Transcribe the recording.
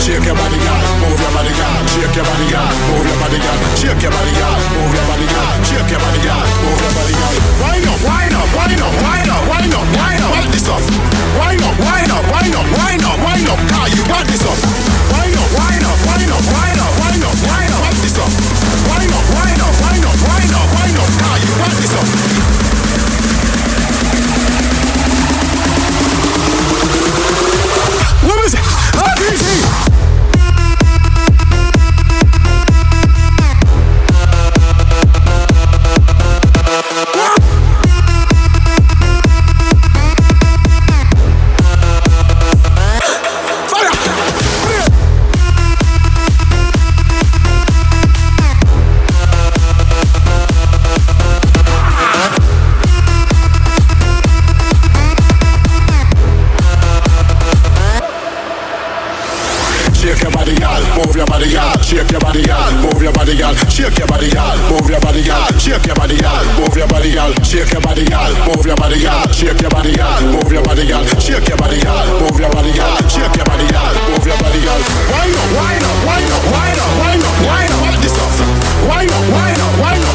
Shake your body, girl. Move your body, girl. Shake your body, girl. Move your body, girl. Shake your body, girl. Move your body, girl. Shake your body, girl. Move your body, girl. Wind up, wind up, wind up, wind up, wind up, wind up. Wind this up. Wind up, wind up, wind up, wind up, wind up. Car, you wind this up. Wind up, wind up, wind up, wind up, wind up, wind up. Wind this up. Wind up, wind up, wind up, wind up, wind up. Car, you wind this up. What is it? RDC! Shake your body, girl. Move your body, girl. Shake your body, girl. Move your body, girl. Shake your body, girl. Move your body, girl. Shake your body, girl. Move your body, girl. Shake your body, girl. Move your body, girl. Shake your body, girl. Move your body, girl. Shake your body, girl. Move your body, girl. Shake your body, girl. Move your body, girl. Wind up, wind up, wind up, wind up, wind up, wind up. Wind this up. Wind up, wind up, wind up.